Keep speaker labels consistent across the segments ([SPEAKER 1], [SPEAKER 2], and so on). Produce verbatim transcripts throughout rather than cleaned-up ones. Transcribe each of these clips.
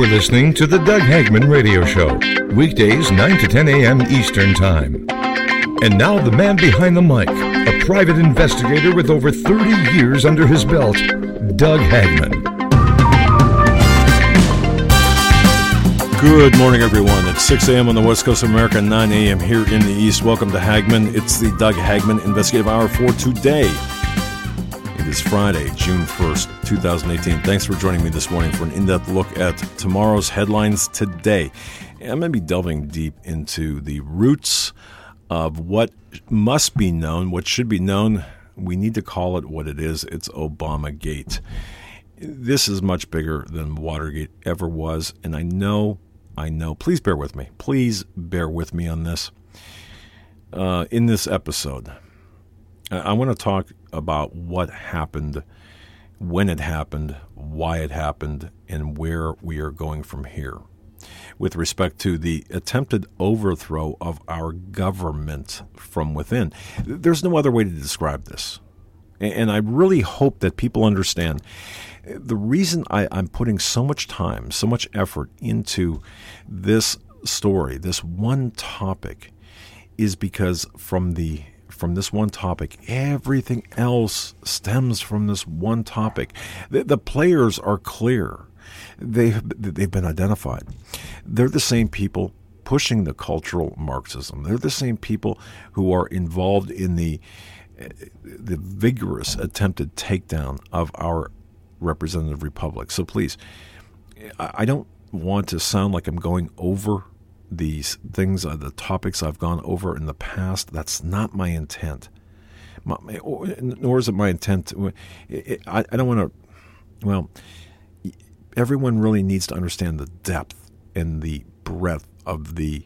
[SPEAKER 1] You're listening to the Doug Hagman Radio Show, weekdays nine to ten a.m. Eastern Time. And now the man behind the mic, a private investigator with over thirty years under his belt, Doug Hagman.
[SPEAKER 2] Good morning, everyone. It's six a.m. on the West Coast of America, nine a.m. here in the East. Welcome to Hagman. It's the Doug Hagman Investigative Hour for today. It is Friday, June first, twenty eighteen. Thanks for joining me this morning for an in-depth look at tomorrow's headlines today. I'm going to be delving deep into the roots of what must be known, what should be known. We need to call it what it is. It's Obamagate. This is much bigger than Watergate ever was, and I know, I know, please bear with me. Please bear with me on this. Uh, in this episode, I want to talk about what happened, when it happened, why it happened, and where we are going from here with respect to the attempted overthrow of our government from within. There's no other way to describe this. And I really hope that people understand the reason I, I'm putting so much time, so much effort into this story, this one topic, is because from the from this one topic, everything else stems from this one topic. The, the players are clear. They've, they've been identified. They're the same people pushing the cultural Marxism. They're the same people who are involved in the the vigorous attempted takedown of our representative republic. So please, I don't want to sound like I'm going over these things, uh, the topics I've gone over in the past. That's not my intent. My, nor is it my intent. To, it, I, I don't want to, well, everyone really needs to understand the depth and the breadth of the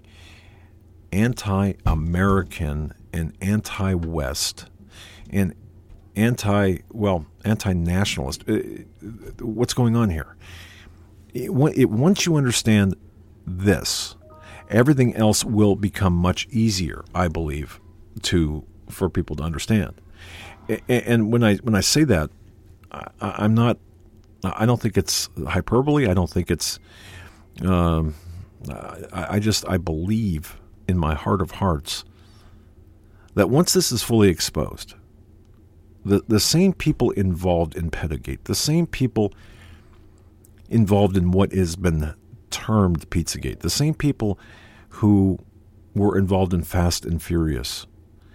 [SPEAKER 2] anti-American and anti-West and anti, well, anti-nationalist. What's going on here? It, it, once you understand this, everything else will become much easier, I believe, to for people to understand. And when I when I say that, I, I'm not. I don't think it's hyperbole. I don't think it's. Um, I, I just I believe in my heart of hearts that once this is fully exposed, the the same people involved in Pedogate, the same people involved in what has been termed Pizzagate, the same people who were involved in Fast and Furious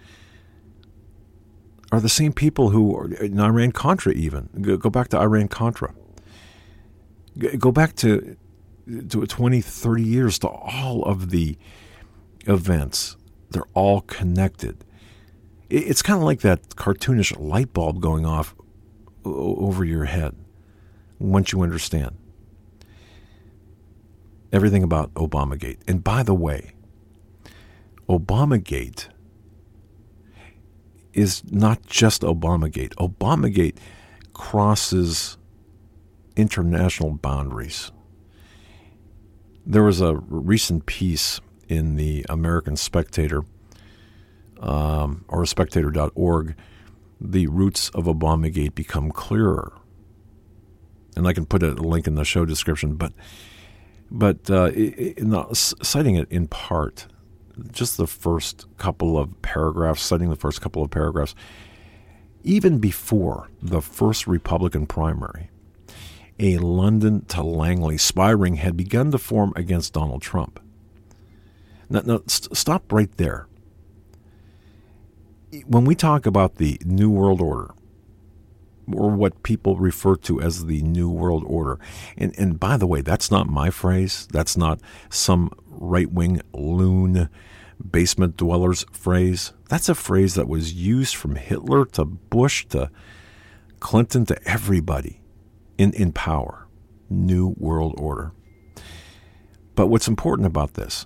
[SPEAKER 2] are the same people who are in Iran-Contra even. Go, go back to Iran-Contra. Go back to, to twenty, thirty years to all of the events. They're all connected. It's kind of like that cartoonish light bulb going off over your head once you understand everything about Obamagate. And by the way, Obamagate is not just Obamagate. Obamagate crosses international boundaries. There was a recent piece in the American Spectator, um, or spectator dot org, the roots of Obamagate become clearer. And I can put a link in the show description, but But uh, in the, citing it in part, just the first couple of paragraphs, citing the first couple of paragraphs, even before the first Republican primary, a London to Langley spy ring had begun to form against Donald Trump. Now, now st- stop right there. When we talk about the New World Order, or what people refer to as the New World Order. And, and by the way, that's not my phrase. That's not some right-wing loon basement dwellers phrase. That's a phrase that was used from Hitler to Bush to Clinton to everybody in, in power. New World Order. But what's important about this,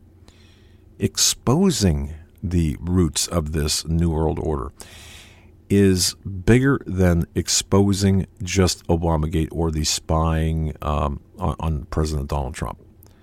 [SPEAKER 2] exposing the roots of this New World Order is bigger than exposing just Obamagate or the spying um, on, on President Donald Trump.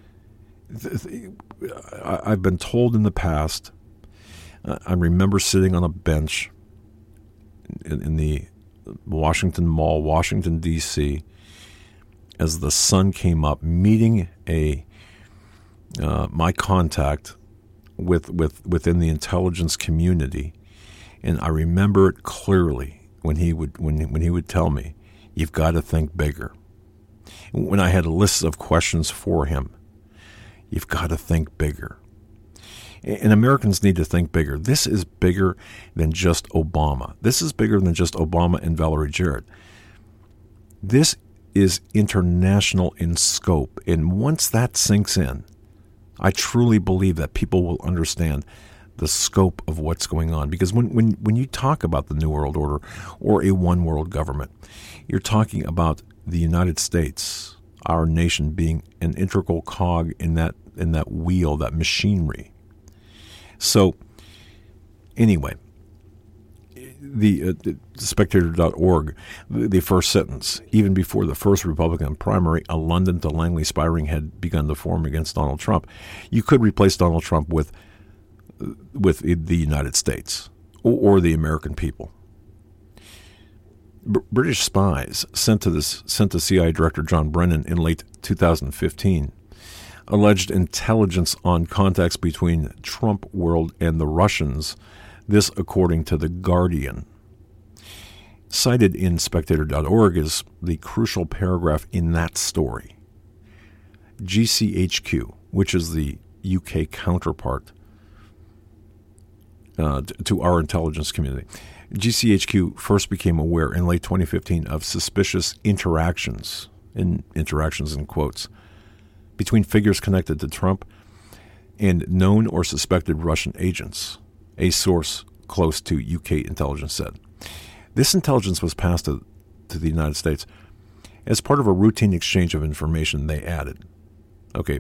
[SPEAKER 2] I've been told in the past, I remember sitting on a bench in, in the Washington Mall, Washington, D C, as the sun came up, meeting a uh, my contact with with within the intelligence community, and I remember it clearly when he would when when he would tell me, "You've got to think bigger." When I had a list of questions for him, you've got to think bigger. And Americans need to think bigger. This is bigger than just Obama. This is bigger than just Obama and Valerie Jarrett. This is international in scope. And once that sinks in, I truly believe that people will understand the scope of what's going on. Because when, when, when you talk about the New World Order or a one world government, you're talking about the United States, our nation, being an integral cog in that in that wheel, that machinery. So, anyway, the, uh, the Spectator dot org, the, the first sentence, even before the first Republican primary, a London to Langley spy ring had begun to form against Donald Trump. You could replace Donald Trump with with the United States or, or the American people. B- British spies sent to this sent to C I A Director John Brennan in late two thousand fifteen alleged intelligence on contacts between Trump world and the Russians. This, according to The Guardian. Cited in Spectator dot org is the crucial paragraph in that story. G C H Q, which is the U K counterpart uh, to our intelligence community. G C H Q first became aware in late twenty fifteen of suspicious interactions, in interactions in quotes, between figures connected to Trump and known or suspected Russian agents, a source close to U K intelligence said. This intelligence was passed to, to the United States as part of a routine exchange of information, they added. Okay.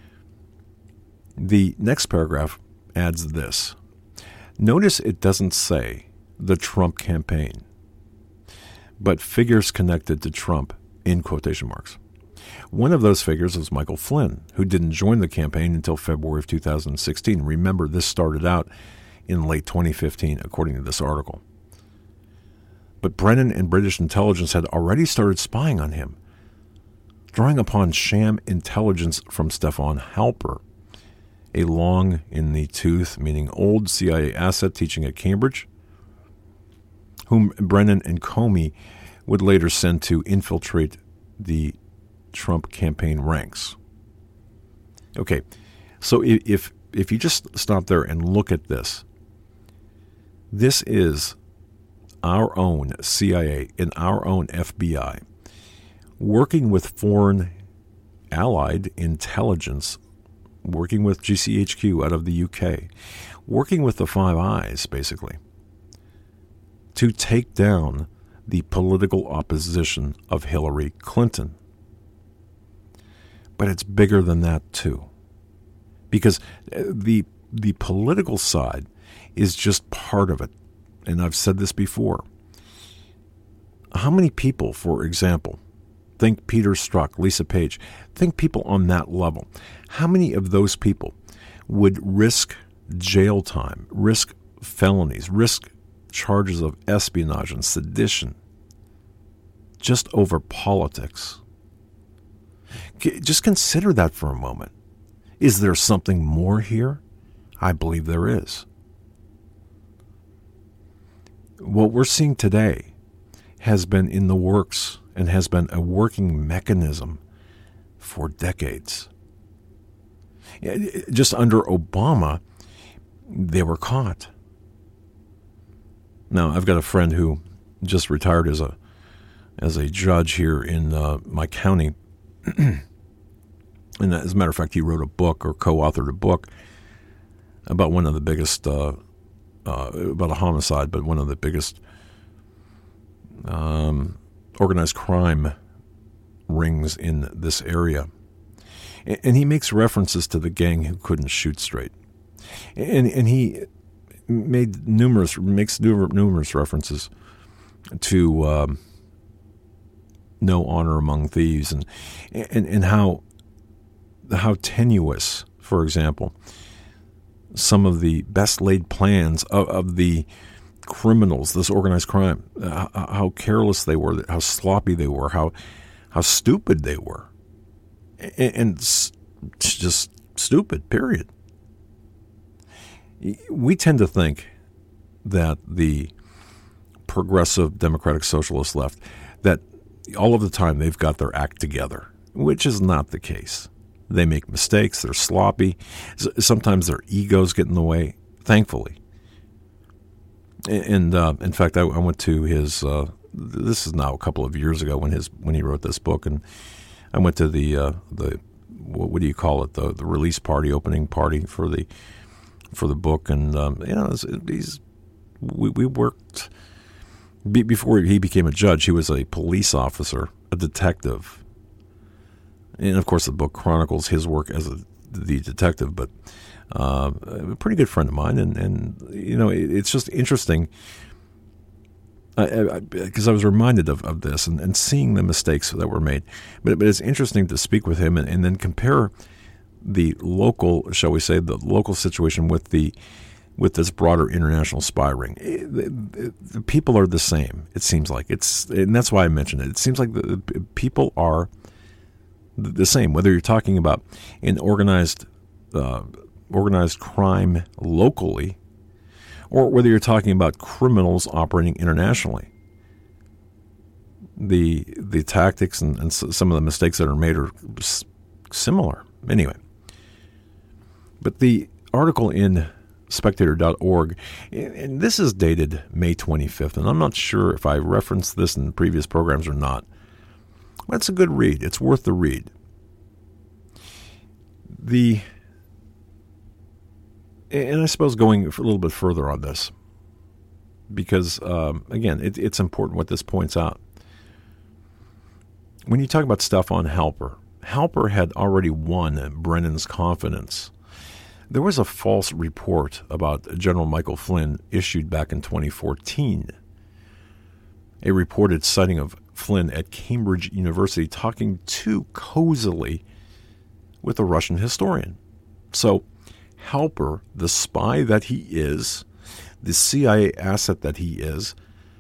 [SPEAKER 2] The next paragraph adds this. Notice it doesn't say the Trump campaign, but figures connected to Trump in quotation marks. One of those figures was Michael Flynn, who didn't join the campaign until February of two thousand sixteen. Remember, this started out in late twenty fifteen, according to this article. But Brennan and British intelligence had already started spying on him, drawing upon sham intelligence from Stefan Halper, a long-in-the-tooth, meaning old C I A asset teaching at Cambridge, whom Brennan and Comey would later send to infiltrate the Trump campaign ranks. Okay, so if if you just stop there and look at this, this is our own C I A and our own F B I working with foreign allied intelligence, working with G C H Q out of the U K, working with the Five Eyes, basically, to take down the political opposition of Hillary Clinton. But it's bigger than that, too. Because the the political side is just part of it. And I've said this before. How many people, for example, think Peter Strzok, Lisa Page, think people on that level, how many of those people would risk jail time, risk felonies, risk charges of espionage and sedition just over politics? Just consider that for a moment. Is there something more here? I believe there is. What we're seeing today has been in the works and has been a working mechanism for decades. Just under Obama, they were caught. Now, I've got a friend who just retired as a as a judge here in uh, my county. And as a matter of fact, he wrote a book or co-authored a book about one of the biggest, uh, uh, about a homicide, but one of the biggest um, organized crime rings in this area. And he makes references to the gang who couldn't shoot straight. And and he made numerous, makes numerous references to um, no honor among thieves, and and and how how tenuous, for example, some of the best laid plans of, of the criminals, this organized crime, uh, how careless they were, how sloppy they were, how how stupid they were. And, and just stupid, period. We tend to think that the progressive democratic socialist left, that all of the time they've got their act together, which is not the case. They make mistakes, they're sloppy, sometimes their egos get in the way, thankfully. And uh, in fact, I, I went to his, uh, this is now a couple of years ago when his when he wrote this book, and I went to the, uh, the what, what do you call it, the, the release party, opening party for the for the book, and um, you know, he's, we, we worked, be, before he became a judge, he was a police officer, a detective. And, of course, the book chronicles his work as a, the detective, but uh, a pretty good friend of mine. And, and you know, it, it's just interesting because I, I, I was reminded of, of this and, and seeing the mistakes that were made. But, but it's interesting to speak with him and, and then compare the local, shall we say, the local situation with the with this broader international spy ring. It, the, the people are the same, it seems like. It's and that's why I mentioned it. It seems like the, the people are the same, whether you're talking about an organized uh, organized crime locally or whether you're talking about criminals operating internationally. The the tactics and, and some of the mistakes that are made are s- similar. Anyway, but the article in spectator dot org, and this is dated May twenty-fifth, and I'm not sure if I referenced this in previous programs or not. That's a good read. It's worth the read. The and I suppose going a little bit further on this, because um, again, it, it's important what this points out. When you talk about Stefan Halper, Halper had already won Brennan's confidence. There was a false report about General Michael Flynn issued back in twenty fourteen. A reported sighting of Flynn at Cambridge University talking too cozily with a Russian historian. So Halper, the spy that he is, the C I A asset that he is,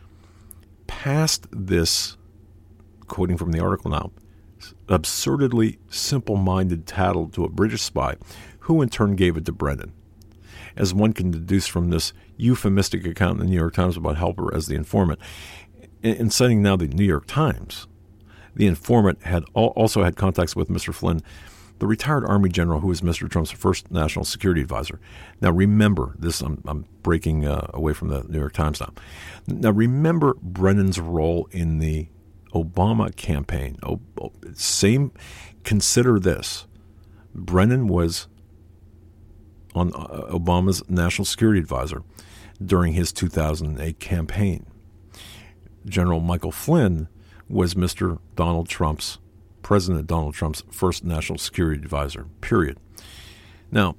[SPEAKER 2] passed this, quoting from the article now, absurdly simple-minded tattle to a British spy, who in turn gave it to Brennan. As one can deduce from this euphemistic account in the New York Times about Halper as the informant, in citing now the New York Times, the informant had also had contacts with Mister Flynn, the retired Army general who was Mister Trump's first national security advisor. Now remember, this I'm, I'm breaking uh, away from the New York Times now. Now remember Brennan's role in the Obama campaign. Oh, oh, same. Consider this: Brennan was on Obama's national security advisor during his two thousand eight campaign. General Michael Flynn was Mister Donald Trump's, President Donald Trump's first national security advisor, period. Now,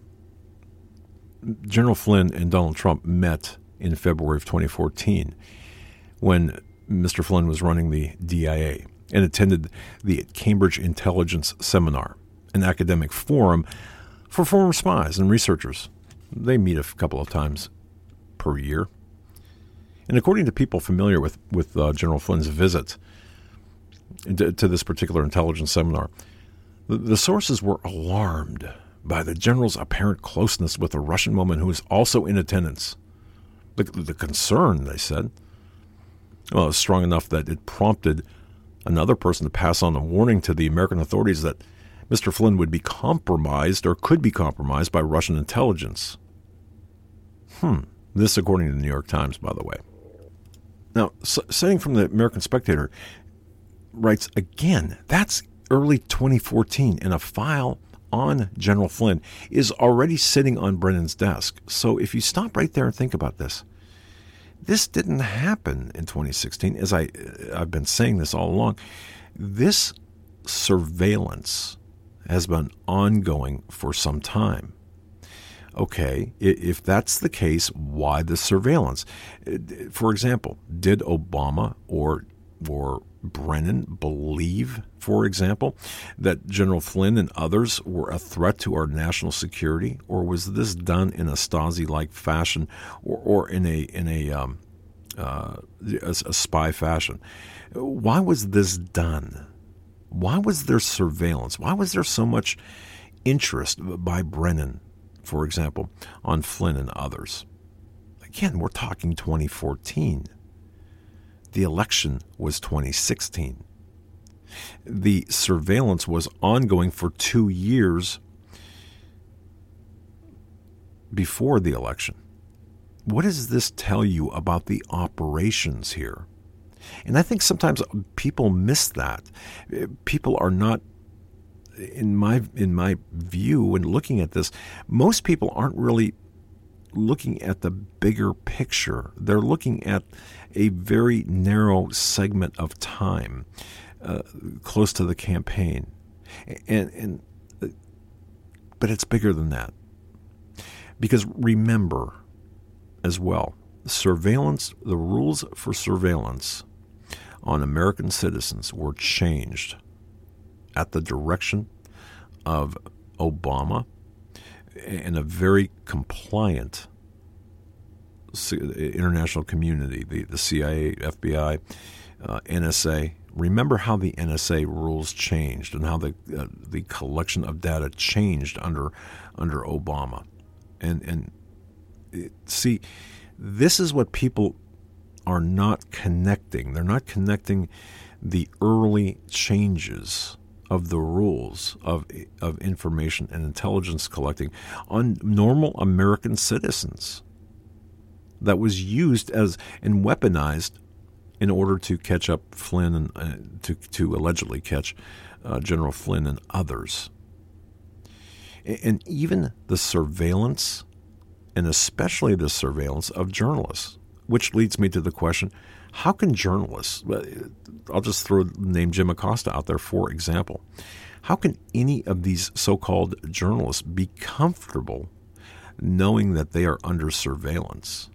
[SPEAKER 2] General Flynn and Donald Trump met in February of twenty fourteen when Mister Flynn was running the D I A and attended the Cambridge Intelligence Seminar, an academic forum for former spies and researchers. They meet a couple of times per year. And according to people familiar with, with uh, General Flynn's visit to, to this particular intelligence seminar, the, the sources were alarmed by the general's apparent closeness with a Russian woman who was also in attendance. The, the concern, they said, well, it was strong enough that it prompted another person to pass on a warning to the American authorities that Mister Flynn would be compromised or could be compromised by Russian intelligence. Hmm. This according to the New York Times, by the way. Now, citing from the American Spectator, writes again, that's early twenty fourteen, and a file on General Flynn is already sitting on Brennan's desk. So if you stop right there and think about this, this didn't happen in twenty sixteen. As I, I've been saying this all along, this surveillance has been ongoing for some time. Okay, if that's the case, why the surveillance? For example, did Obama or or Brennan believe, for example, that General Flynn and others were a threat to our national security, or was this done in a Stasi-like fashion, or, or in a in a, um, uh, a a spy fashion? Why was this done? Why was there surveillance? Why was there so much interest by Brennan, for example, on Flynn and others? Again, we're talking twenty fourteen. The election was twenty sixteen. The surveillance was ongoing for two years before the election. What does this tell you about the operations here? And I think sometimes people miss that. People are not, in my in my view, when looking at this, most people aren't really looking at the bigger picture. They're looking at a very narrow segment of time uh, close to the campaign. And, and but it's bigger than that. Because remember as well, surveillance, the rules for surveillance on American citizens were changed at the direction of Obama and a very compliant international community, the, the C I A, F B I, uh, N S A. Remember how the N S A rules changed and how the uh, the collection of data changed under under Obama. And and it, see, this is what people are not connecting. They're not connecting the early changes of the rules of of information and intelligence collecting on normal American citizens that was used as and weaponized in order to catch up Flynn and uh, to to allegedly catch uh, General Flynn and others. And even the surveillance, and especially the surveillance of journalists, which leads me to the question, how can journalists, I'll just throw the name Jim Acosta out there for example, how can any of these so-called journalists be comfortable knowing that they are under surveillance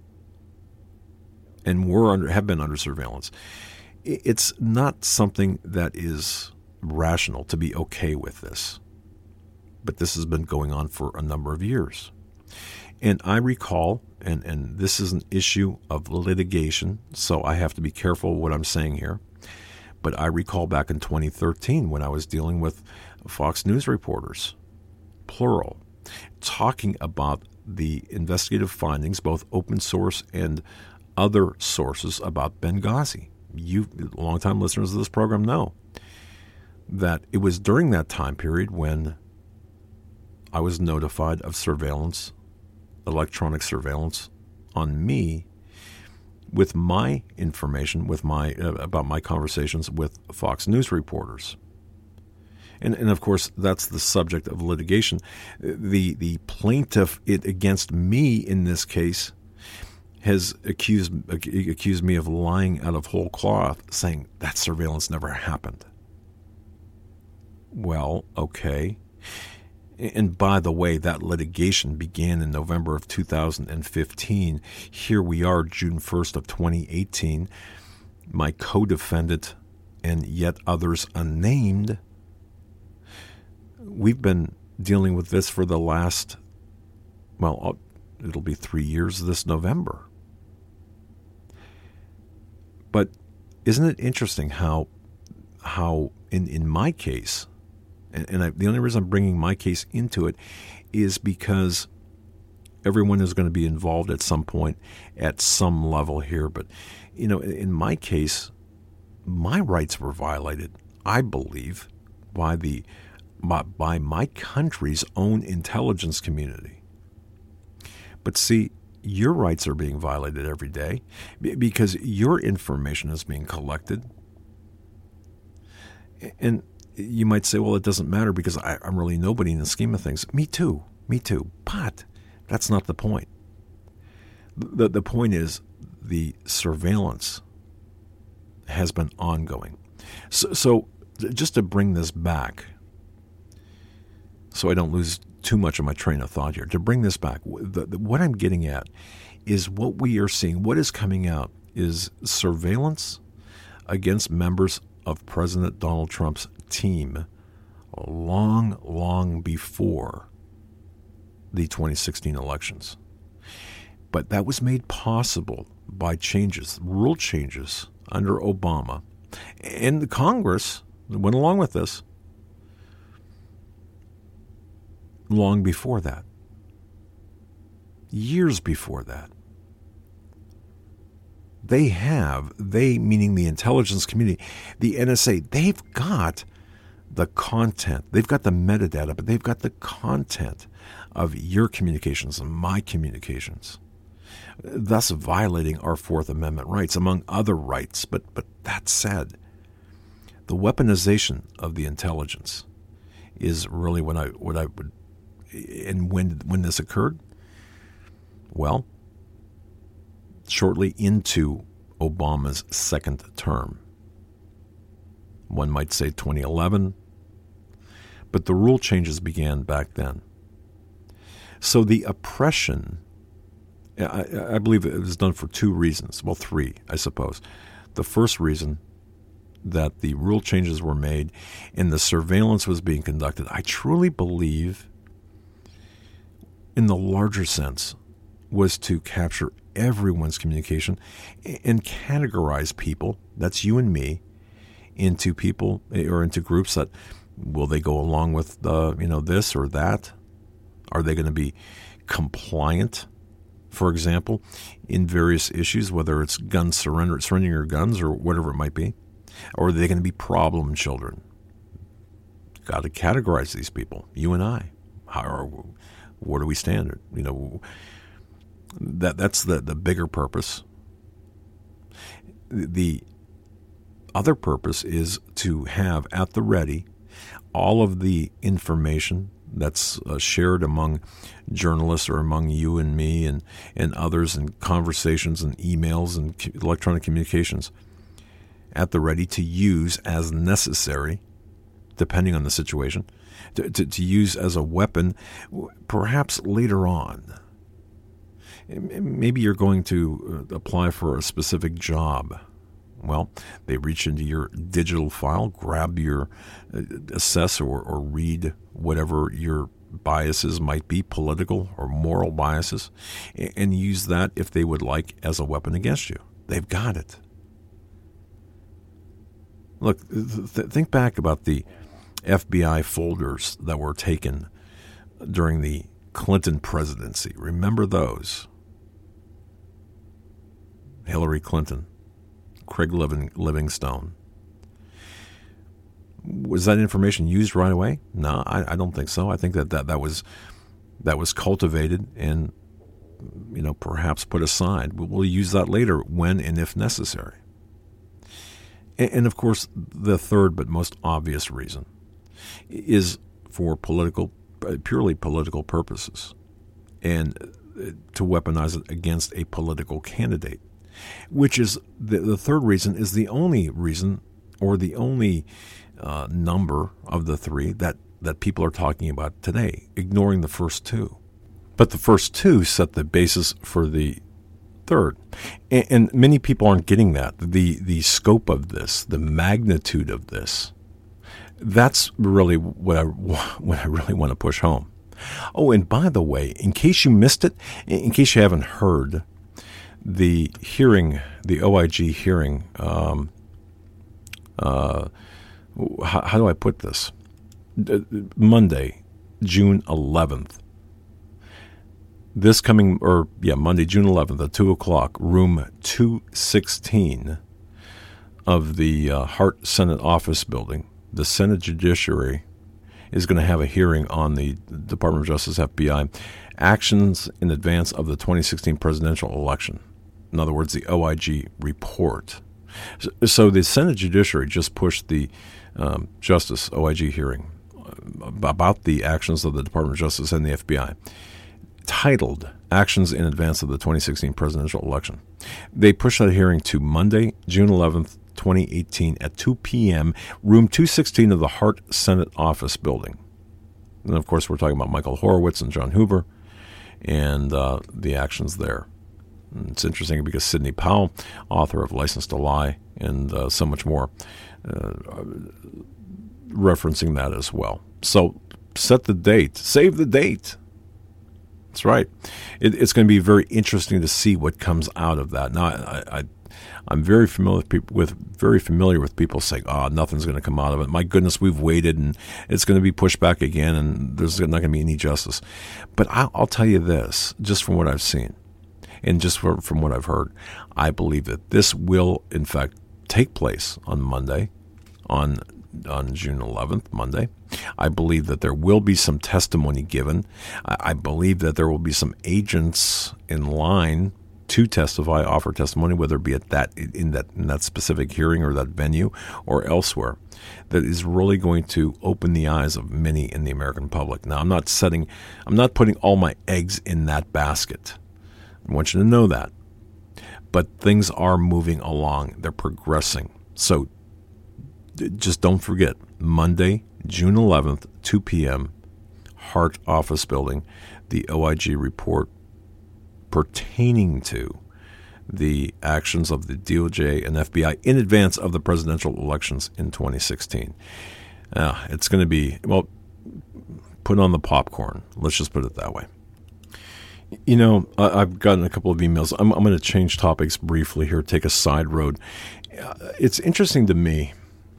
[SPEAKER 2] and were under, have been under surveillance? It's not something that is rational to be okay with this. But this has been going on for a number of years. And I recall, and, and this is an issue of litigation, so I have to be careful what I'm saying here, but I recall back in twenty thirteen when I was dealing with Fox News reporters, plural, talking about the investigative findings, both open source and other sources about Benghazi. You, longtime listeners of this program, know that it was during that time period when I was notified of surveillance, electronic surveillance on me with my information, with my uh, about my conversations with Fox News reporters. And, and of course, that's the subject of litigation. The the plaintiff it, against me in this case has accused accused me of lying out of whole cloth, saying that surveillance never happened. Well, okay. And by the way, that litigation began in November of two thousand fifteen. Here we are, June first of twenty eighteen. My co-defendant and yet others unnamed, we've been dealing with this for the last, well, it'll be three years this November. But isn't it interesting how, how in, in my case, and I, the only reason I'm bringing my case into it is because everyone is going to be involved at some point at some level here. But, you know, in my case, my rights were violated, I believe, by the by, by my country's own intelligence community. But see, your rights are being violated every day because your information is being collected. And you might say, well, it doesn't matter because I, I'm really nobody in the scheme of things. Me too. Me too. But that's not the point. The, the point is the surveillance has been ongoing. So, so just to bring this back, so I don't lose too much of my train of thought here, to bring this back, the, the, what I'm getting at is what we are seeing, what is coming out is surveillance against members of President Donald Trump's team long, long before the twenty sixteen elections. But that was made possible by changes, rule changes under Obama. And the Congress, went along with this long before that. Years before that. They have, they meaning the intelligence community, the N S A, they've got the content, they've got the metadata, but they've got the content of your communications and my communications, thus violating our Fourth Amendment rights, among other rights. But but that said, the weaponization of the intelligence is really what I what I would, and when when this occurred, well, shortly into Obama's second term. One might say twenty eleven, but the rule changes began back then. So the oppression, I, I believe it was done for two reasons. Well, three, I suppose. The first reason that the rule changes were made and the surveillance was being conducted, I truly believe, in the larger sense, was to capture everyone's communication and categorize people, that's you and me, into people or into groups that, will they go along with uh, you know this or that? Are they going to be compliant, for example, in various issues, whether it's gun surrender, surrendering your guns or whatever it might be? Or are they going to be problem children? Got to categorize these people, you and I. How are, where do we stand? You know, that that's the, the bigger purpose. The other purpose is to have at the ready all of the information that's uh, shared among journalists or among you and me and, and others in conversations and emails and electronic communications at the ready to use as necessary, depending on the situation, to, to, to use as a weapon perhaps later on. Maybe you're going to apply for a specific job. Well, they reach into your digital file, grab your, uh, assess or, or read whatever your biases might be, political or moral biases, and, and use that, if they would like, as a weapon against you. They've got it. Look, th- think back about the F B I folders that were taken during the Clinton presidency. Remember those? Hillary Clinton. Craig Livingstone. Was that information used right away? No, I, I don't think so. I think that, that that was that was cultivated and, you know, perhaps put aside. We'll use that later when and if necessary. And, and of course, the third but most obvious reason is for political, purely political purposes, and to weaponize it against a political candidate. Which is the, the third reason is the only reason or the only uh, number of the three that, that people are talking about today, ignoring the first two. But the first two set the basis for the third. And, and many people aren't getting that. The, the scope of this, the magnitude of this, that's really what I, what I really want to push home. Oh, and by the way, in case you missed it, in case you haven't heard, the hearing, the O I G hearing, um, uh, how, how do I put this? Monday, June eleventh. This coming, or yeah, Monday, June eleventh at two o'clock, room two sixteen of the uh, Hart Senate Office Building. The Senate Judiciary is going to have a hearing on the Department of Justice, F B I, actions in advance of the twenty sixteen presidential election. In other words, the O I G report. So the Senate Judiciary just pushed the um, Justice O I G hearing about the actions of the Department of Justice and the F B I, titled Actions in Advance of the twenty sixteen Presidential Election. They pushed that hearing to Monday, June eleventh, twenty eighteen at two p.m., room two sixteen of the Hart Senate Office Building. And, of course, we're talking about Michael Horowitz and John Hoover and uh, the actions there. It's interesting because Sidney Powell, author of License to Lie and uh, so much more, uh, referencing that as well. So set the date. Save the date. That's right. It, it's going to be very interesting to see what comes out of that. Now, I, I, I'm very familiar with people, with very familiar with people saying, "Oh, nothing's going to come out of it. My goodness, we've waited, and it's going to be pushed back again, and there's not going to be any justice." But I'll, I'll tell you this, just from what I've seen, and just from, from what I've heard, I believe that this will, in fact, take place on Monday, on on June eleventh, Monday. I believe that there will be some testimony given. I, I believe that there will be some agents in line to testify, offer testimony, whether it be at that in that in that specific hearing or that venue or elsewhere, that is really going to open the eyes of many in the American public. Now, I'm not setting, I'm not putting all my eggs in that basket. I want you to know that. But things are moving along. They're progressing. So just don't forget, Monday, June eleventh, two p.m., Hart Office Building, the O I G report pertaining to the actions of the D O J and F B I in advance of the presidential elections in twenty sixteen. Uh, it's going to be, well, put on the popcorn. Let's just put it that way. You know, I've gotten a couple of emails. I'm, I'm going to change topics briefly here, take a side road. It's interesting to me,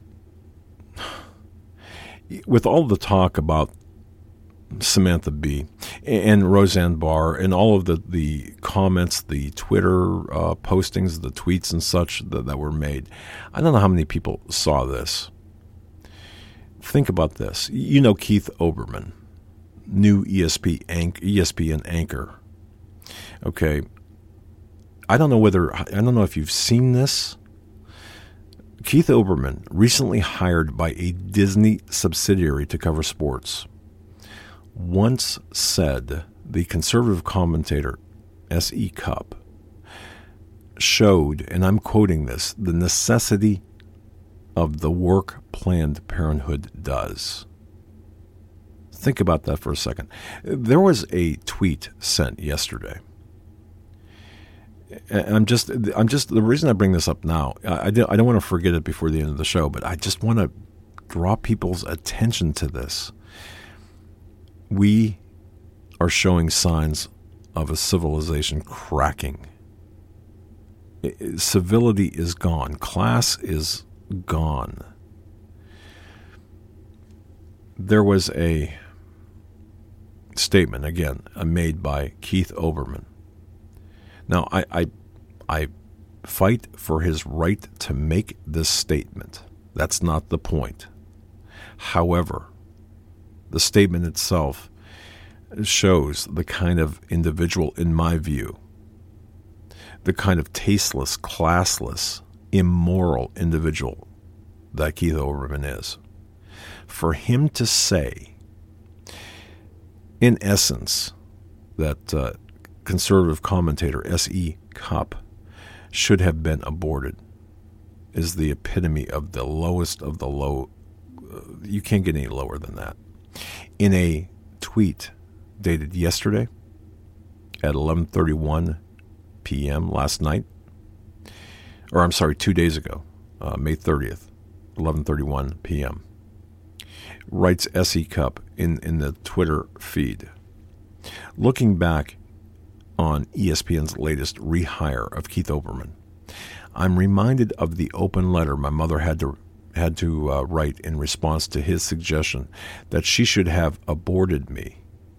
[SPEAKER 2] with all the talk about Samantha Bee and Roseanne Barr and all of the, the comments, the Twitter uh, postings, the tweets and such that, that were made. I don't know how many people saw this. Think about this. You know Keith Olbermann, new E S P anch- E S P N anchor. Okay. I don't know whether, I don't know if you've seen this. Keith Olbermann, recently hired by a Disney subsidiary to cover sports, once said the conservative commentator S E. Cupp showed, and I'm quoting this, the necessity of the work Planned Parenthood does. Think about that for a second. There was a tweet sent yesterday. I'm just, I'm just, the reason I bring this up now, I, I don't want to forget it before the end of the show, but I just want to draw people's attention to this. We are showing signs of a civilization cracking. Civility is gone. Class is gone. There was a statement, again, made by Keith Olbermann. Now, I, I, I fight for his right to make this statement. That's not the point. However, the statement itself shows the kind of individual, in my view, the kind of tasteless, classless, immoral individual that Keith Olbermann is. For him to say, in essence, that uh, conservative commentator S E. Cupp should have been aborted is the epitome of the lowest of the low. Uh, you can't get any lower than that. In a tweet dated yesterday at eleven thirty-one p.m. last night, or I'm sorry, two days ago, uh, May thirtieth, eleven thirty-one p.m., writes S E. Cupp in, in the Twitter feed, looking back on E S P N's latest rehire of Keith Olbermann, I'm reminded of the open letter my mother had to had to uh, write in response to his suggestion that she should have aborted me.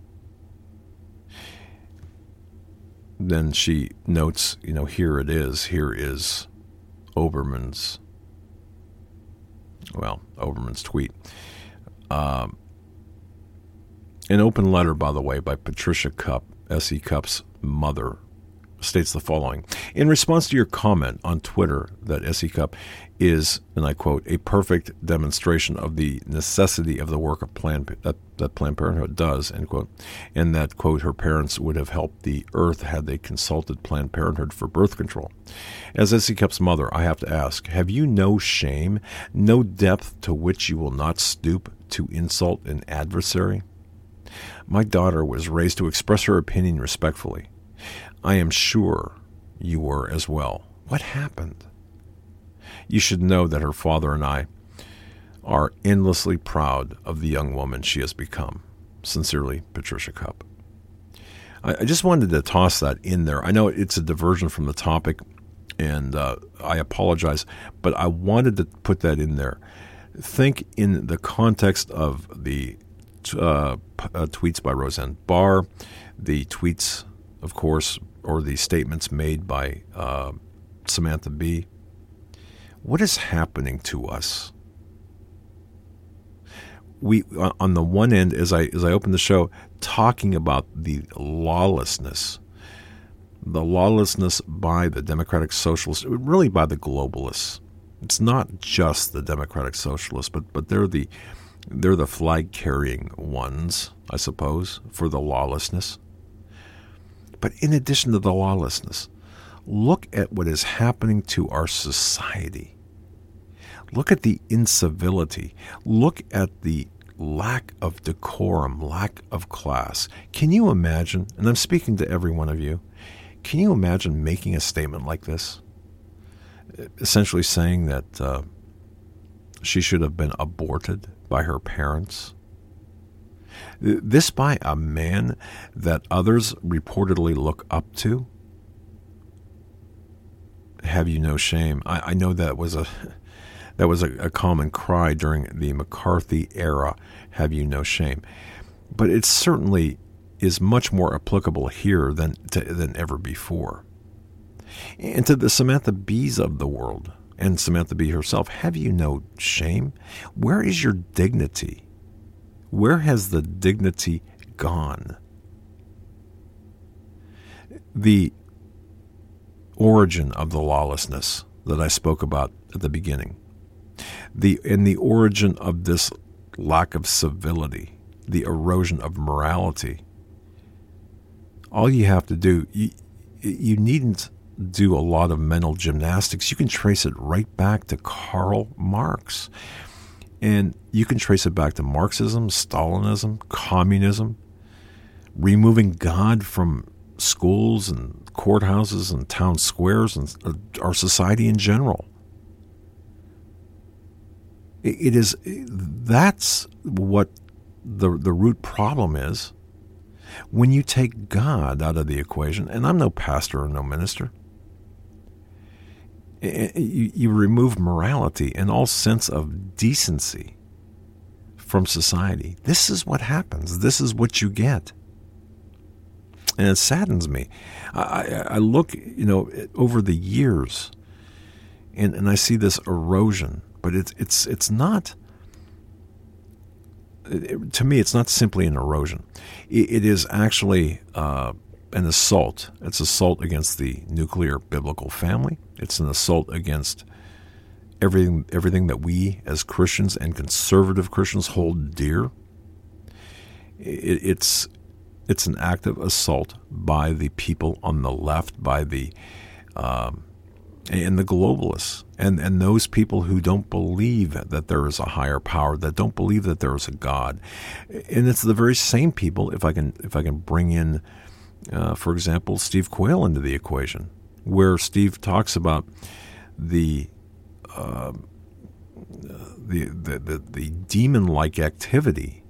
[SPEAKER 2] Then she notes, you know, here it is. Here is Olbermann's, well, Olbermann's tweet. Um, an open letter, by the way, by Patricia Cupp, S E. Cupp's mother, states the following. In response to your comment on Twitter that S E. Cupp is, and I quote, a perfect demonstration of the necessity of the work of Planned, that, that Planned Parenthood does, end quote, and that, quote, her parents would have helped the earth had they consulted Planned Parenthood for birth control. As S E. Cupp's mother, I have to ask, have you no shame, no depth to which you will not stoop to insult an adversary? My daughter was raised to express her opinion respectfully. I am sure you were as well. What happened? You should know that her father and I are endlessly proud of the young woman she has become. Sincerely, Patricia Cupp. I, I just wanted to toss that in there. I know it's a diversion from the topic, And uh, I apologize, but I wanted to put that in there. Think in the context of the uh, p- uh, tweets by Roseanne Barr, the tweets, of course, or the statements made by uh, Samantha Bee. What is happening to us? We, on the one end, as I as I open the show, talking about the lawlessness, the lawlessness by the Democratic Socialists, really by the globalists. It's not just the Democratic Socialists, but but they're the they're the flag-carrying ones, I suppose, for the lawlessness. But in addition to the lawlessness, look at what is happening to our society. Look at the incivility. Look at the lack of decorum, lack of class. Can you imagine, and I'm speaking to every one of you, can you imagine making a statement like this? Essentially saying that uh, she should have been aborted by her parents. This by a man that others reportedly look up to? Have you no shame? I, I know that was a that was a, a common cry during the McCarthy era. Have you no shame? But it certainly is much more applicable here than to, than ever before. And to the Samantha Bees of the world, and Samantha Bee herself, have you no shame? Where is your dignity? Where has the dignity gone? The origin of the lawlessness that I spoke about at the beginning, the and the origin of this lack of civility, the erosion of morality. All you have to do, you, you needn't do a lot of mental gymnastics. You can trace it right back to Karl Marx. And you can trace it back to Marxism, Stalinism, communism, removing God from schools and courthouses and town squares and our society in general. It is, that's what the the root problem is. When you take God out of the equation, and I'm no pastor or no minister, you, you remove morality and all sense of decency from society. This is what happens. This is what you get. And it saddens me. I, I look, you know, over the years, and, and I see this erosion. But it's it's it's not. It, to me, it's not simply an erosion. It, it is actually uh, an assault. It's assault against the nuclear biblical family. It's an assault against everything everything that we as Christians and conservative Christians hold dear. It, it's it's an active assault by the people on the left, by the um, and the globalists, and, and those people who don't believe that there is a higher power, that don't believe that there is a God. And it's the very same people, if I can if I can bring in, uh, for example, Steve Quayle into the equation, where Steve talks about the uh, the, the, the, the demon-like activity,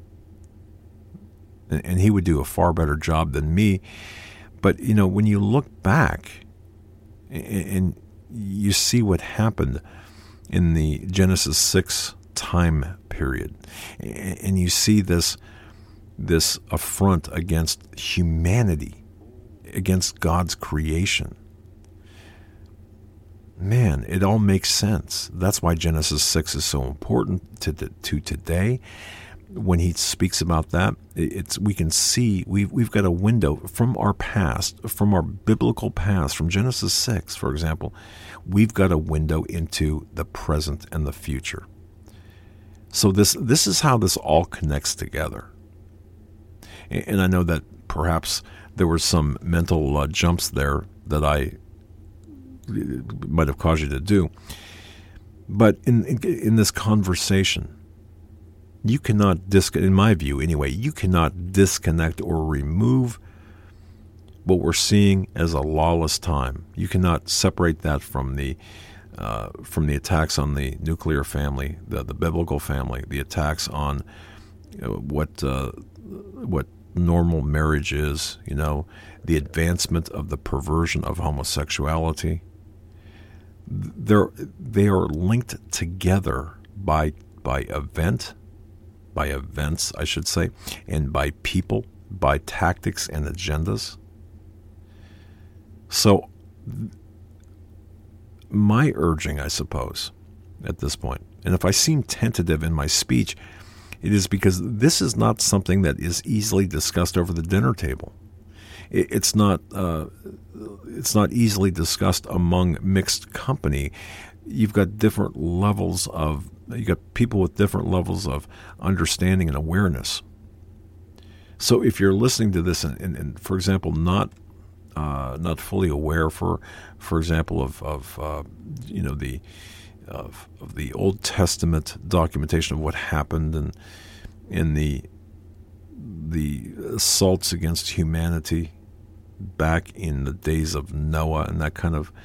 [SPEAKER 2] and, and he would do a far better job than me. But, you know, when you look back, and you see what happened in the Genesis six time period, and you see this this affront against humanity, against God's creation. Man, it all makes sense. That's why Genesis six is so important to to today. When he speaks about that, it's we can see we've, we've got a window from our past, from our biblical past, from Genesis six, for example. We've got a window into the present and the future. So this this is how this all connects together. And I know that perhaps there were some mental uh, jumps there that I might have caused you to do. But in in, in this conversation, you cannot, dis- in my view anyway, you cannot disconnect or remove what we're seeing as a lawless time. You cannot separate that from the uh, from the attacks on the nuclear family, the, the biblical family, the attacks on you know, what uh, what normal marriage is, you know, the advancement of the perversion of homosexuality, they're they are linked together by by event, by events, I should say, and by people, by tactics and agendas. So my urging, I suppose, at this point, and if I seem tentative in my speech, it is because this is not something that is easily discussed over the dinner table. It's not uh, it's not easily discussed among mixed company. You've got different levels of, you've got people with different levels of understanding and awareness. So if you're listening to this and, and, and for example, not uh, not fully aware, for for example, of of uh, you know the of, of the Old Testament documentation of what happened and in the the assaults against humanity back in the days of Noah and that kind of,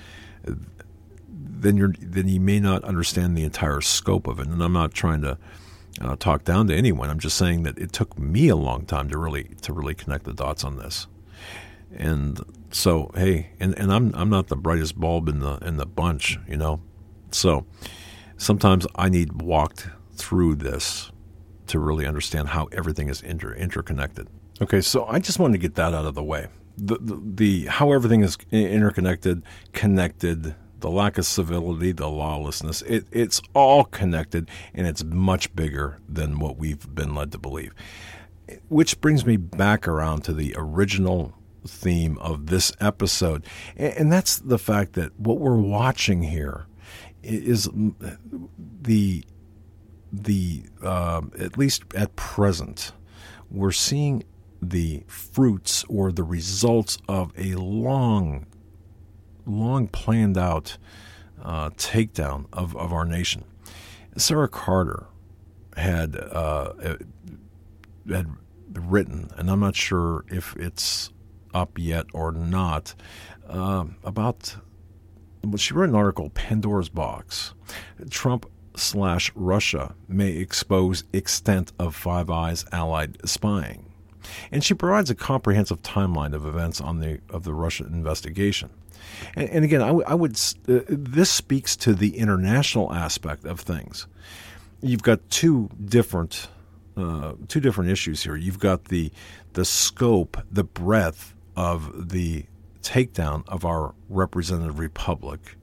[SPEAKER 2] then you're then you may not understand the entire scope of it. And I'm not trying to uh, talk down to anyone. I'm just saying that it took me a long time to really to really connect the dots on this. And so, hey, and, and I'm I'm not the brightest bulb in the in the bunch, you know. So sometimes I need walked through this to really understand how everything is inter interconnected. Okay, so I just wanted to get that out of the way. The, the, the how everything is interconnected, connected, the lack of civility, the lawlessness, it, it's all connected, and it's much bigger than what we've been led to believe. Which brings me back around to the original theme of this episode, and, and that's the fact that what we're watching here is the the uh, at least at present, we're seeing the fruits or the results of a long, long planned out uh, takedown of, of our nation. Sarah Carter had uh, had written, and I'm not sure if it's up yet or not, uh, about, well, she wrote an article, Pandora's Box. Trump slash Russia may expose extent of Five Eyes allied spying. And she provides a comprehensive timeline of events on the of the Russian investigation. And, and again, I, w- I would uh, this speaks to the international aspect of things. You've got two different uh, two different issues here. You've got the the scope, the breadth of the takedown of our representative republic,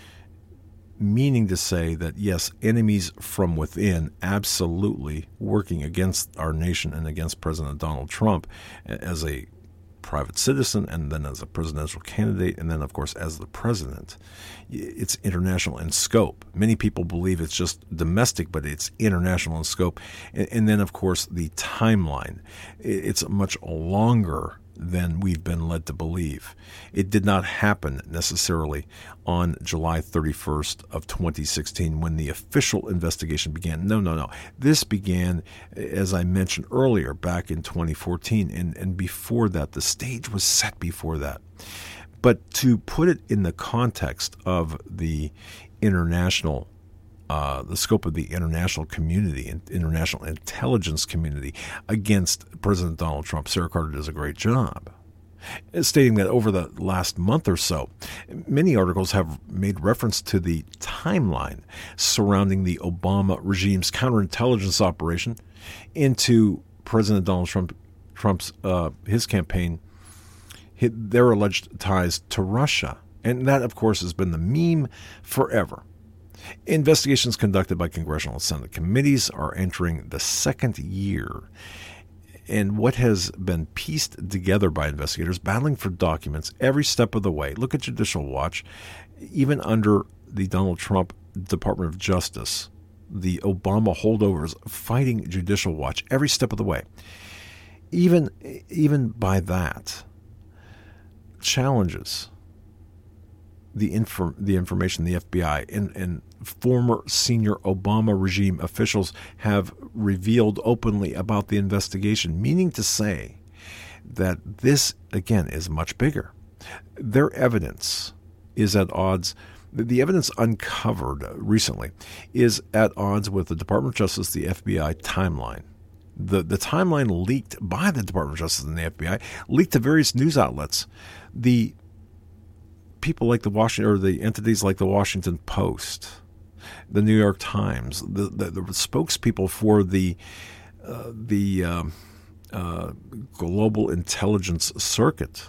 [SPEAKER 2] meaning to say that, yes, enemies from within absolutely working against our nation and against President Donald Trump as a private citizen and then as a presidential candidate and then, of course, as the president. It's international in scope. Many people believe it's just domestic, but it's international in scope. And, and then, of course, the timeline. It's much longer than we've been led to believe. It did not happen necessarily on July thirty-first of twenty sixteen when the official investigation began. No, no, no. This began, as I mentioned earlier, back in twenty fourteen, and, and before that, the stage was set before that. But to put it in the context of the international Uh, the scope of the international community and international intelligence community against President Donald Trump, Sarah Carter does a great job, stating that over the last month or so, many articles have made reference to the timeline surrounding the Obama regime's counterintelligence operation into President Donald Trump, Trump's uh, his campaign, his, their alleged ties to Russia. And that, of course, has been the meme forever. Investigations conducted by congressional and Senate committees are entering the second year. And what has been pieced together by investigators battling for documents every step of the way. Look at Judicial Watch. Even under the Donald Trump Department of Justice, the Obama holdovers fighting Judicial Watch every step of the way. Even, even by that, challenges the inform the information the F B I and, and former senior Obama regime officials have revealed openly about the investigation, meaning to say that this, again, is much bigger. Their evidence is at odds. The evidence uncovered recently is at odds with the Department of Justice, the F B I timeline. The, the timeline leaked by the Department of Justice and the F B I, leaked to various news outlets. The people like the Washington, or the entities like the Washington Post, the New York Times, the the, the spokespeople for the uh, the um, uh, global intelligence circuit.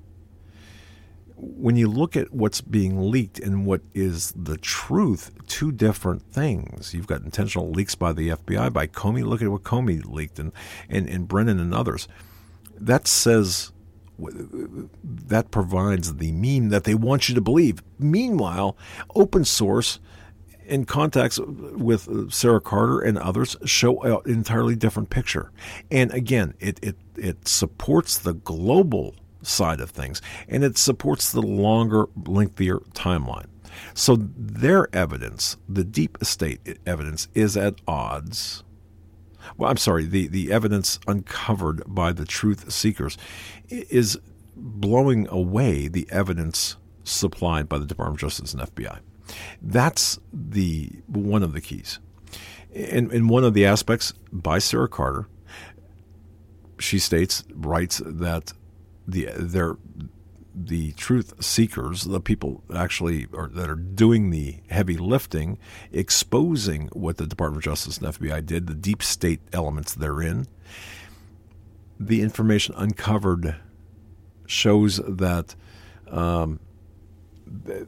[SPEAKER 2] When you look at what's being leaked and what is the truth, two different things. You've got intentional leaks by the F B I, by Comey. Look at what Comey leaked, and, and, and Brennan and others. That says, that provides the meme that they want you to believe. Meanwhile, open source in contacts with Sarah Carter and others show an entirely different picture. And again, it, it, it supports the global side of things, and it supports the longer, lengthier timeline. So their evidence, the deep state evidence, is at odds. Well, I'm sorry, the, the evidence uncovered by the truth seekers is blowing away the evidence supplied by the Department of Justice and F B I. That's the one of the keys. And, and one of the aspects by Sarah Carter, she states, writes that the their the truth seekers, the people actually are, that are doing the heavy lifting, exposing what the Department of Justice and F B I did, the deep state elements therein, the information uncovered shows that um, the,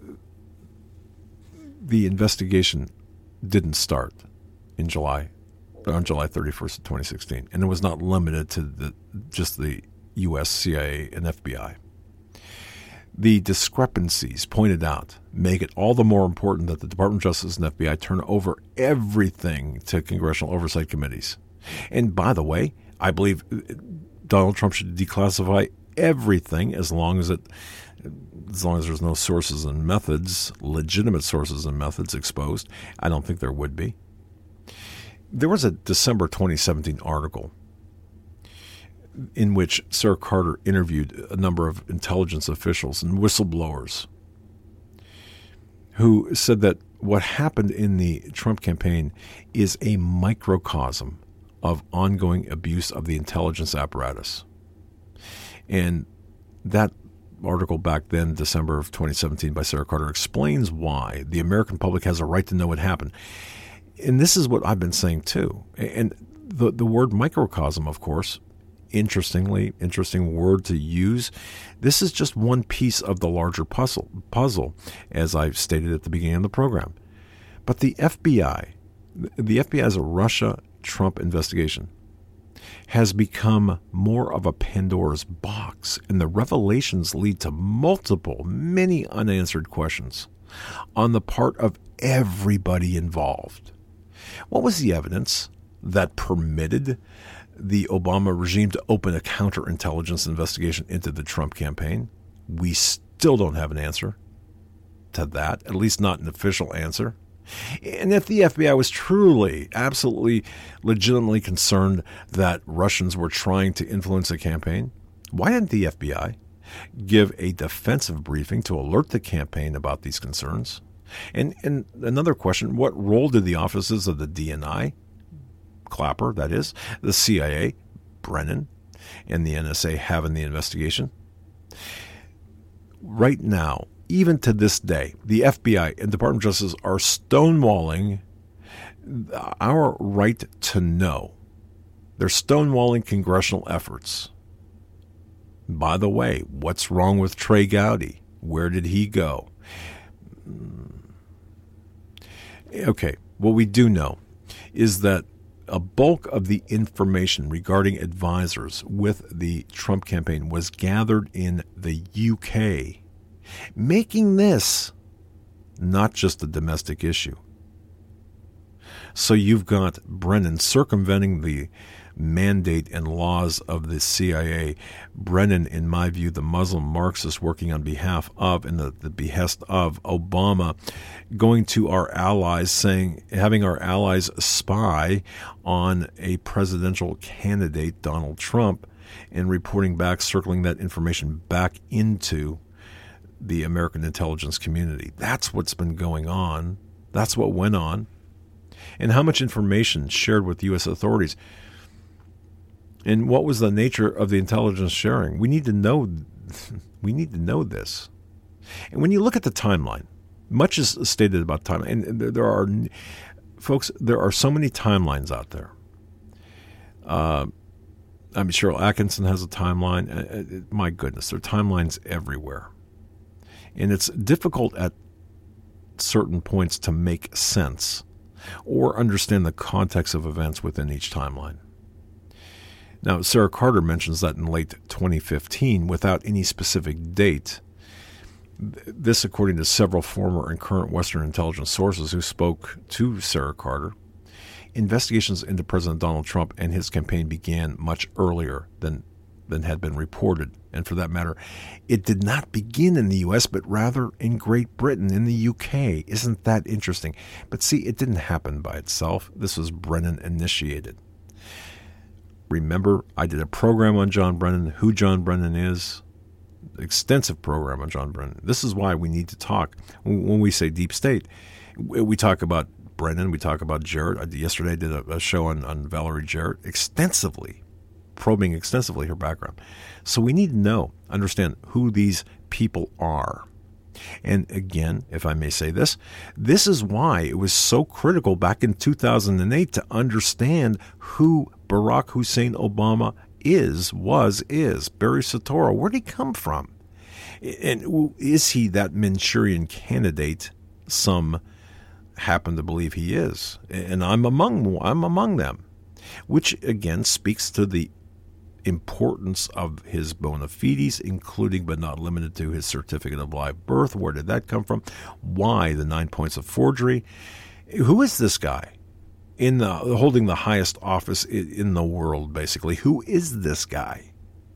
[SPEAKER 2] the investigation didn't start in July, on July thirty-first of twenty sixteen, and it was not limited to the just the U S C I A and F B I. The discrepancies pointed out make it all the more important that the Department of Justice and F B I turn over everything to congressional oversight committees. And by the way, I believe Donald Trump should declassify everything as long as it, as long as there's no sources and methods, legitimate sources and methods exposed. I don't think there would be. There was a December twenty seventeen article in which Sarah Carter interviewed a number of intelligence officials and whistleblowers who said that what happened in the Trump campaign is a microcosm of ongoing abuse of the intelligence apparatus. And that article back then, December of twenty seventeen, by Sarah Carter, explains why the American public has a right to know what happened. And this is what I've been saying too. And the, the word microcosm, of course, Interestingly, interesting word to use. This is just one piece of the larger puzzle, puzzle, as I've stated at the beginning of the program. But the F B I, the F B I's Russia-Trump investigation, has become more of a Pandora's box, and the revelations lead to multiple, many unanswered questions on the part of everybody involved. What was the evidence that permitted the Obama regime to open a counterintelligence investigation into the Trump campaign? We still don't have an answer to that, at least not an official answer. And if the F B I was truly, absolutely, legitimately concerned that Russians were trying to influence the campaign, why didn't the F B I give a defensive briefing to alert the campaign about these concerns? And, and another question, what role did the offices of the D N I, Clapper, that is, the C I A, Brennan, and the N S A have in the investigation? Right now, even to this day, the F B I and Department of Justice are stonewalling our right to know. They're stonewalling congressional efforts. By the way, what's wrong with Trey Gowdy? Where did he go? Okay, what we do know is that a bulk of the information regarding advisors with the Trump campaign was gathered in the U K, making this not just a domestic issue. So you've got Brennan circumventing the mandate and laws of the C I A. Brennan, in my view, the Muslim Marxist, working on behalf of and the, the behest of Obama, going to our allies, saying, having our allies spy on a presidential candidate, Donald Trump, and reporting back, circling that information back into the American intelligence community. That's what's been going on. That's what went on. And how much information shared with U S authorities? And what was the nature of the intelligence sharing? We need to know. We need to know this. And when you look at the timeline, much is stated about time, and there are, folks, there are so many timelines out there. Uh, I mean, Cheryl Atkinson has a timeline. Uh, my goodness, there are timelines everywhere. And it's difficult at certain points to make sense or understand the context of events within each timeline. Now, Sarah Carter mentions that in late twenty fifteen, without any specific date. This, according to several former and current Western intelligence sources who spoke to Sarah Carter, investigations into President Donald Trump and his campaign began much earlier than, than had been reported. And for that matter, it did not begin in the U S, but rather in Great Britain, in the U K. Isn't that interesting? But see, it didn't happen by itself. This was Brennan initiated. Remember, I did a program on John Brennan, who John Brennan is. Extensive program on John Brennan. This is why we need to talk. When we say deep state, we talk about Brennan, we talk about Jarrett. Yesterday I did a, a show on, on Valerie Jarrett, extensively, probing extensively her background. So we need to know, understand who these people are. And again, if I may say this, this is why it was so critical back in two thousand eight to understand who Barack Hussein Obama is, was, is. Barry Soetoro, where'd he come from? And is he that Manchurian candidate some happen to believe he is? And I'm among, I'm among them, which again speaks to the importance of his bona fides, including but not limited to his certificate of live birth. Where did that come from? Why the nine points of forgery? Who is this guy in the holding the highest office in the world, basically? Who is this guy?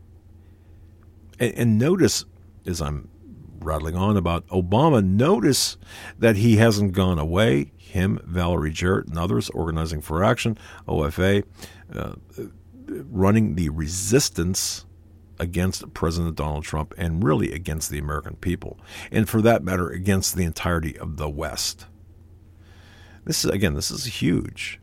[SPEAKER 2] And, and notice, as I'm rattling on about Obama, notice that he hasn't gone away. Him, Valerie Jarrett, and others organizing for action, O F A, uh, running the resistance against President Donald Trump and really against the American people, and for that matter, against the entirety of the West. This is, again, this is huge.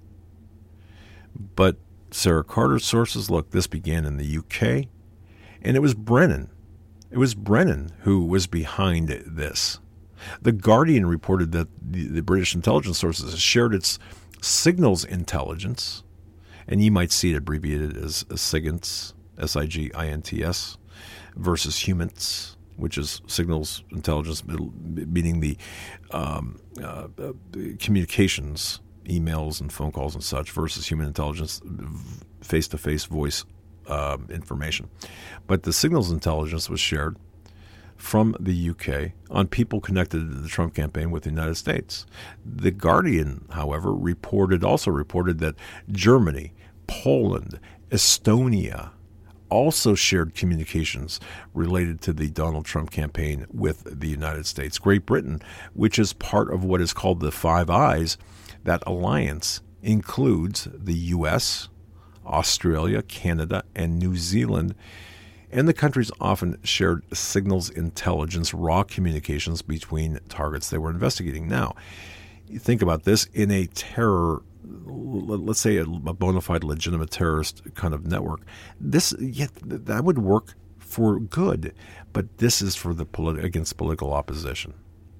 [SPEAKER 2] But Sarah Carter's sources, look, this began in the U K, and it was Brennan. It was Brennan who was behind this. The Guardian reported that the, the British intelligence sources shared its signals intelligence, and you might see it abbreviated as, as SIGINTS, S I G I N T S, versus HUMINTS, which is signals intelligence, meaning the um, uh, uh, communications, emails and phone calls and such, versus human intelligence, face-to-face voice um, information. But the signals intelligence was shared from the U K on people connected to the Trump campaign with the United States. The Guardian, however, reported also reported that Germany, Poland, Estonia also shared communications related to the Donald Trump campaign with the United States. Great Britain, which is part of what is called the Five Eyes, that alliance includes the U S, Australia, Canada, and New Zealand. And the countries often shared signals intelligence, raw communications between targets they were investigating. Now, you think about this in a terror, let's say a bona fide legitimate terrorist kind of network. This, yeah, that would work for good, but this is for the politi- against political opposition.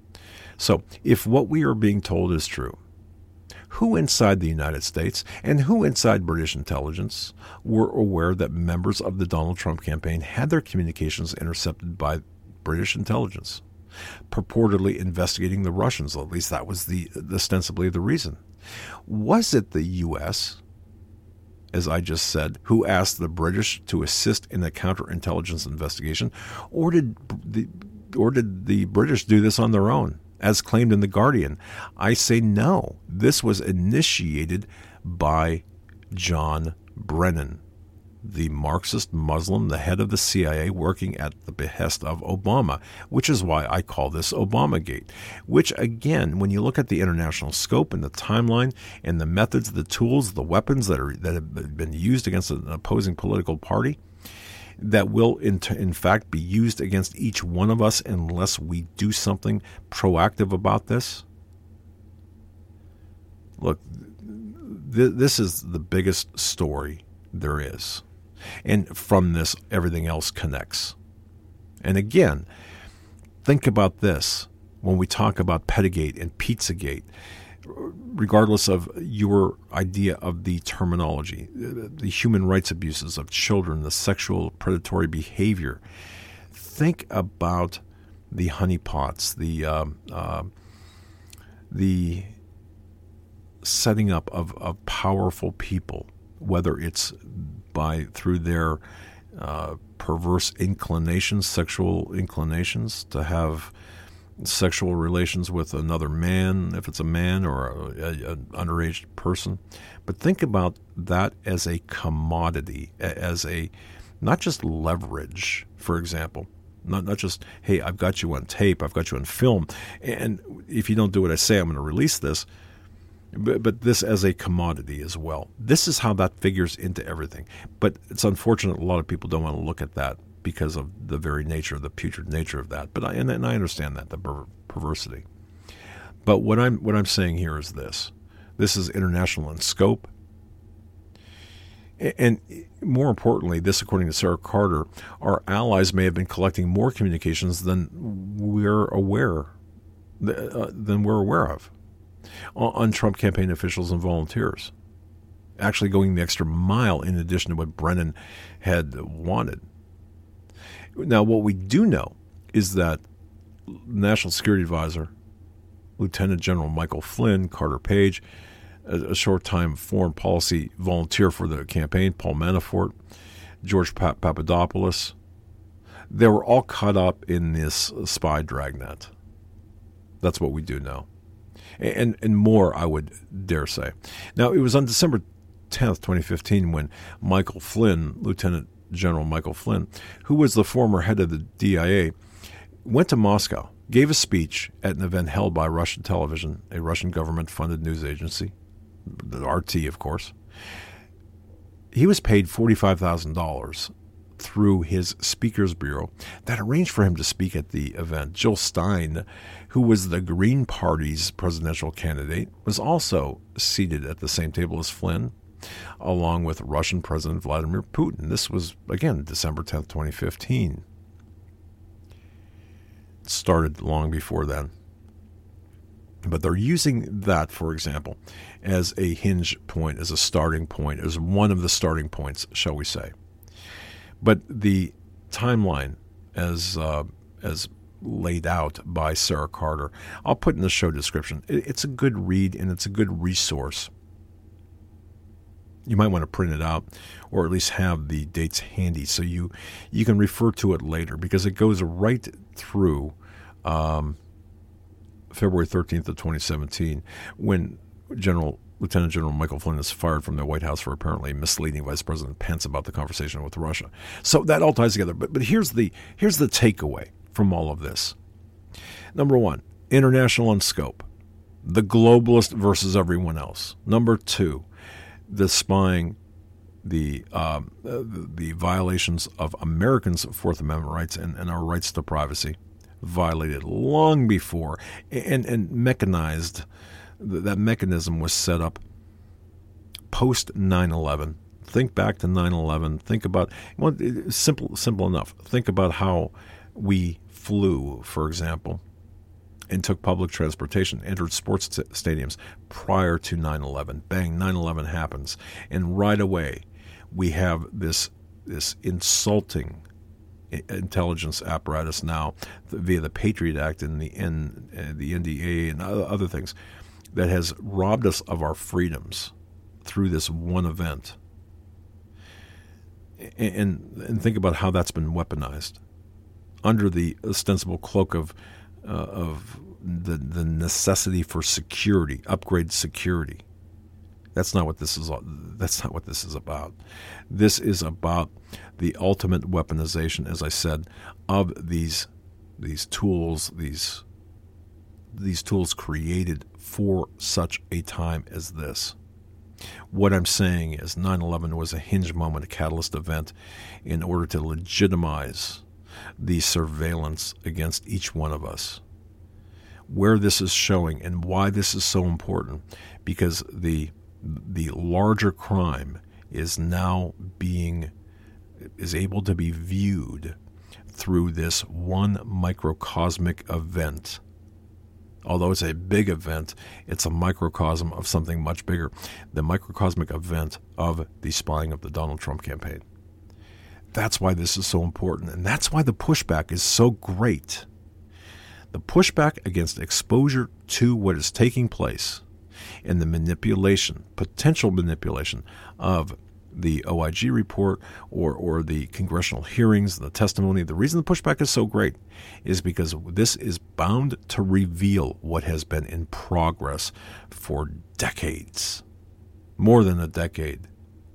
[SPEAKER 2] So, if what we are being told is true, who inside the United States and who inside British intelligence were aware that members of the Donald Trump campaign had their communications intercepted by British intelligence, purportedly investigating the Russians? At least that was the ostensibly the reason. Was it the U S, as I just said, who asked the British to assist in a counterintelligence investigation, or did the or did the British do this on their own? As claimed in The Guardian, I say no. This was initiated by John Brennan, the Marxist Muslim, the head of the C I A, working at the behest of Obama, which is why I call this Obamagate, which, again, when you look at the international scope and the timeline and the methods, the tools, the weapons that are that have been used against an opposing political party, that will in, t- in fact be used against each one of us unless we do something proactive about this. Look, th- this is the biggest story there is. And from this, everything else connects. And again, Think about this when we talk about Pedagate and Pizzagate, regardless of your idea of the terminology, the human rights abuses of children, the sexual predatory behavior. Think about the honeypots, the um, uh, the setting up of, of powerful people, whether it's by through their uh, perverse inclinations, sexual inclinations, to have sexual relations with another man, if it's a man or an underage person. But think about that as a commodity, as a not just leverage, for example. Not not just, hey, I've got you on tape, I've got you on film, and if you don't do what I say, I'm going to release this. But, but this as a commodity as well. This is how that figures into everything. But it's unfortunate a lot of people don't want to look at that because of the very nature, the putrid nature of that. But I, and, and I understand that, the per- perversity. But what I'm what I'm saying here is this. This is international in scope. And more importantly, this, according to Sarah Carter, our allies may have been collecting more communications than we're aware uh, than we're aware of on Trump campaign officials and volunteers, actually going the extra mile in addition to what Brennan had wanted. Now, what we do know is that National Security Advisor, Lieutenant General Michael Flynn, Carter Page, a short-time foreign policy volunteer for the campaign, Paul Manafort, George Papadopoulos, they were all caught up in this spy dragnet. That's what we do know. And, and more, I would dare say. Now, it was on December tenth, twenty fifteen, when Michael Flynn, Lieutenant General Michael Flynn, who was the former head of the D I A, went to Moscow, gave a speech at an event held by Russian television, a Russian government-funded news agency, the R T, of course. He was paid forty-five thousand dollars through his speakers bureau that arranged for him to speak at the event. Jill Stein, who was the Green Party's presidential candidate, was also seated at the same table as Flynn, along with Russian President Vladimir Putin. This was, again, December tenth, twenty fifteen. It started long before then. But they're using that, for example, as a hinge point, as a starting point, as one of the starting points, shall we say. But the timeline, as uh, as laid out by Sarah Carter, I'll put in the show description. It's a good read and it's a good resource. You might want to print it out or at least have the dates handy so you, you can refer to it later, because it goes right through um, February thirteenth of twenty seventeen, when General Lieutenant General Michael Flynn is fired from the White House for apparently misleading Vice President Pence about the conversation with Russia. So that all ties together. But but here's the here's the takeaway from all of this. Number one, international in scope, the globalist versus everyone else. Number two, the spying, the um, the, the violations of Americans' Fourth Amendment rights and, and our rights to privacy, violated long before, and, and mechanized. That mechanism was set up post nine eleven. Think back to nine eleven. Think about, well, simple, simple enough. Think about how we flew, for example, and took public transportation, entered sports t- stadiums prior to nine eleven. Bang, nine eleven happens. And right away, we have this this insulting intelligence apparatus now via the Patriot Act and the, N, uh, the N D A and other things that has robbed us of our freedoms through this one event. And, and think about how that's been weaponized under the ostensible cloak of uh, of the the necessity for security, upgrade security. That's not what this is. That's not what this is about. This is about the ultimate weaponization, as I said, of these these tools, these these tools created for such a time as this. What I'm saying is nine eleven was a hinge moment, a catalyst event in order to legitimize the surveillance against each one of us. Where this is showing and why this is so important, because the the larger crime is now being is able to be viewed through this one microcosmic event. Although it's a big event, it's a microcosm of something much bigger, the microcosmic event of the spying of the Donald Trump campaign. That's why this is so important, and that's why the pushback is so great. The pushback against exposure to what is taking place and the manipulation, potential manipulation of the O I G report or or the congressional hearings, the testimony, the reason the pushback is so great is because this is bound to reveal what has been in progress for decades, more than a decade.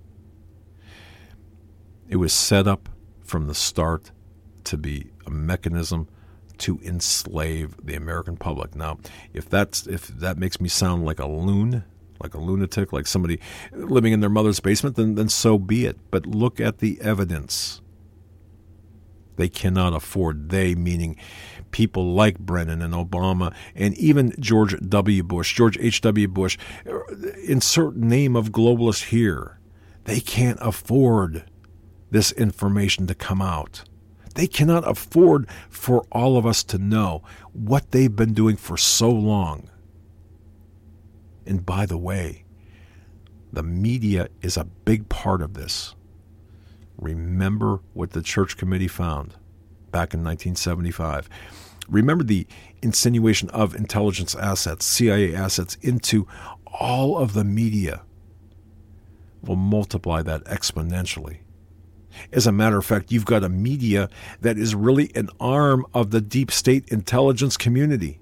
[SPEAKER 2] It was set up from the start to be a mechanism to enslave the American public. Now, if that's if that makes me sound like a loon, like a lunatic, like somebody living in their mother's basement, then, then so be it. But look at the evidence. They cannot afford, they meaning people like Brennan and Obama and even George W. Bush, George H W. Bush, insert name of globalist here. They can't afford this information to come out. They cannot afford for all of us to know what they've been doing for so long. And by the way, the media is a big part of this. Remember what the Church Committee found back in nineteen seventy-five. Remember the insinuation of intelligence assets, C I A assets, into all of the media. We'll multiply that exponentially. As a matter of fact, you've got a media that is really an arm of the deep state intelligence community.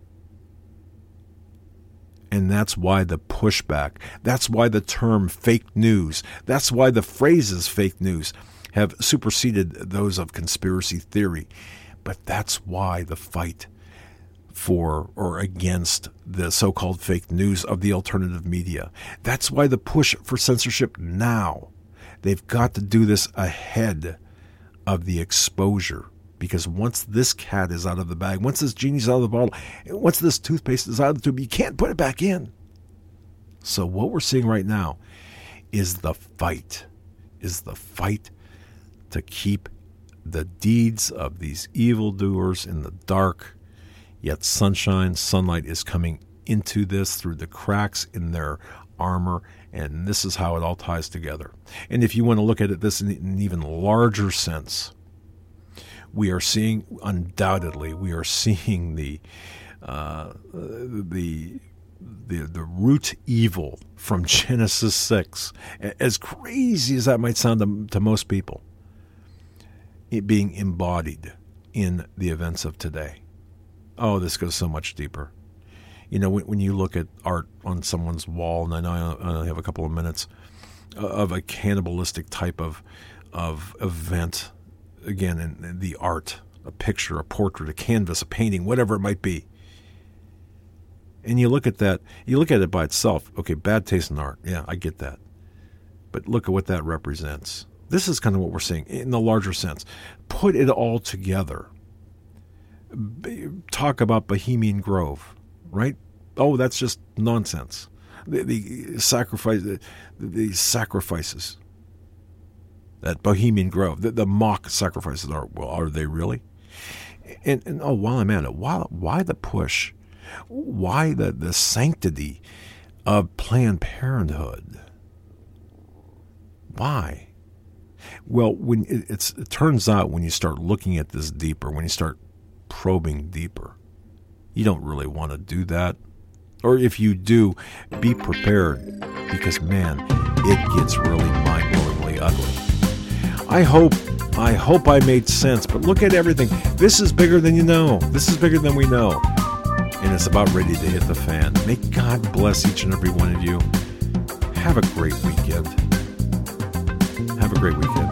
[SPEAKER 2] And that's why the pushback, that's why the term fake news, that's why the phrases fake news have superseded those of conspiracy theory. But that's why the fight for or against the so-called fake news of the alternative media. That's why the push for censorship now. They've got to do this ahead of the exposure. Because once this cat is out of the bag, once this genie's out of the bottle, once this toothpaste is out of the tube, you can't put it back in. So what we're seeing right now is the fight, is the fight to keep the deeds of these evildoers in the dark, yet sunshine, sunlight is coming into this through the cracks in their armor, and this is how it all ties together. And if you want to look at it this in an even larger sense, we are seeing, undoubtedly, we are seeing the uh, the the the root evil from Genesis six, as crazy as that might sound to, to most people, it being embodied in the events of today. Oh, this goes so much deeper. You know, when, when you look at art on someone's wall, and I know I only have a couple of minutes, of a cannibalistic type of of event. Again, in the art, a picture, a portrait, a canvas, a painting, whatever it might be. And you look at that, you look at it by itself. Okay, bad taste in art. Yeah, I get that. But look at what that represents. This is kind of what we're seeing in the larger sense. Put it all together. Talk about Bohemian Grove, right? Oh, that's just nonsense. The, the sacrifice, the, the sacrifices. That Bohemian Grove, the, the mock sacrifices are, well, are they really? And, and oh, while I'm at it, why, why the push? Why the, the sanctity of Planned Parenthood? Why? Well, when it, it's, it turns out when you start looking at this deeper, when you start probing deeper, you don't really want to do that. Or if you do, be prepared, because, man, it gets really mind-blowingly ugly. I hope, I hope I made sense, but look at everything. This is bigger than you know. This is bigger than we know. And it's about ready to hit the fan. May God bless each and every one of you. Have a great weekend. Have a great weekend.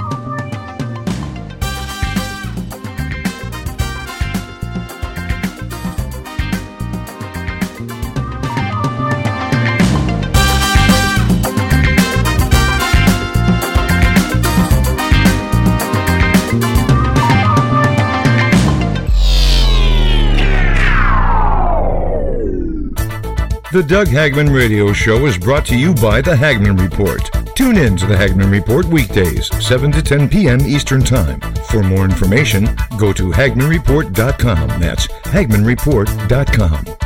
[SPEAKER 1] The Doug Hagman Radio Show is brought to you by The Hagman Report. Tune in to the Hagman Report weekdays, seven to ten p.m. Eastern Time. For more information, go to hagman report dot com. That's hagman report dot com.